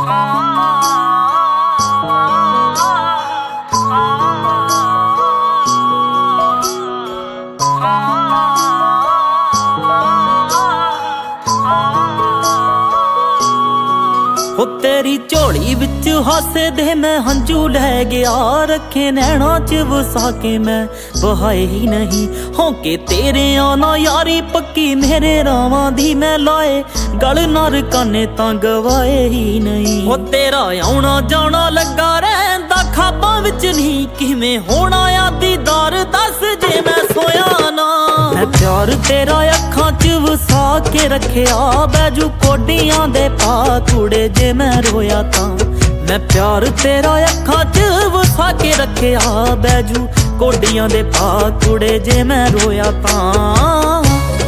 हो तेरी झोली विच हासे दे मैं हंझू लै गया, रखे नैना च वसा के मैं बहाए ही नहीं। होके तेरे आना यारी पक्की मेरे रावां दी मैं लाए, गल नर काने तां गवाए ही नहीं। हो तेरा आउणा जाना लगा रहिंदा खाबां विच नहीं, किवें होना आ दीदार दस जे मैं सोया ना। मैं प्यार तेरा अखां च वसा के रखिया, बैजू कोडियां दे पा कूड़े जे मैं रोया तां। मैं प्यार तेरा अखां च वसा के रखिया, बैजू कोडियां दे पा कूड़े जे मैं रोया तां।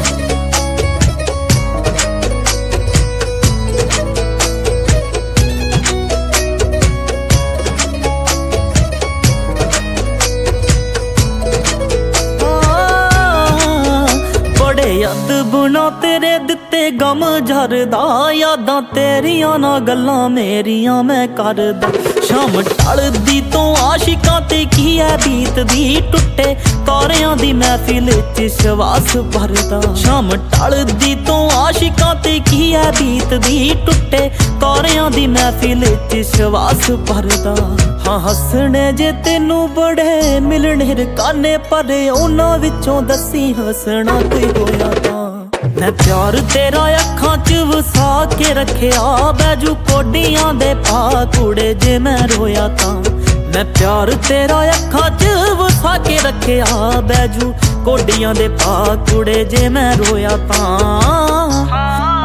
याद बुना तेरे दिते गम झरदा, यादां तेरियां ना गल्लां मेरियां मैं करदा। शाम ढलदी तो आशिकां ते की है बीतदी, टुटे तारियां दी महफिल च श्वास भरदा। शाम ढलदी तो आशिकां ते की है बीतदी, टुटे तारियां दी महफिल च श्वास भरदा। हाँ हसने जे तेनू बड़े मिलने रकाने, पर उन्हां विचों दसी हसना कोई होया तां। मैं प्यार तेरा अखां च वसा के रखिया, बैजू कोडियां दे पा कूड़े जे मैं रोया तां। मैं प्यार तेरा अखां च वसा के रखिया, बैजू कोडियां दे पा कूड़े जे मैं रोया तां।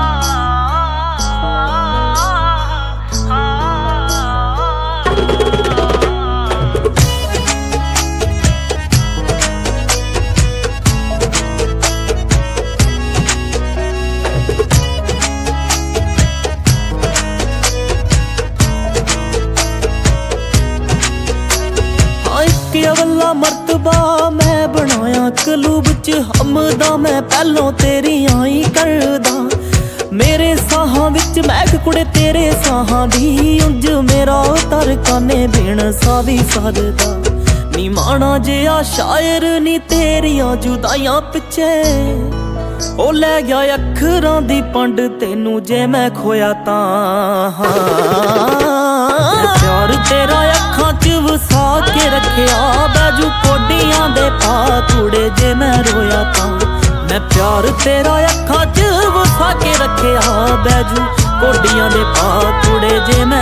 अवला मर्तबा मैं बनाया कलूब च हमदा, मैं पहलों तेरी आई करदा। मेरे साहां विच महक कुड़े तेरे साहां दी, उंज मेरा तर काने बिन सावी सरदा। नी माना जिहा शायर नी तेरियां जुदाइयां पिछे, ओ लै गया अखरां दी पंड तेनू जे मैं खोया तां। प्यार तेरा अखां च वसा के रखिया, बैजू कोडियां दे पा कूड़े जे मैं रोया तां। मैं प्यार तेरा अखां च वसा के रखिया, बैजू कोडियां दे पा कूड़े जे मैं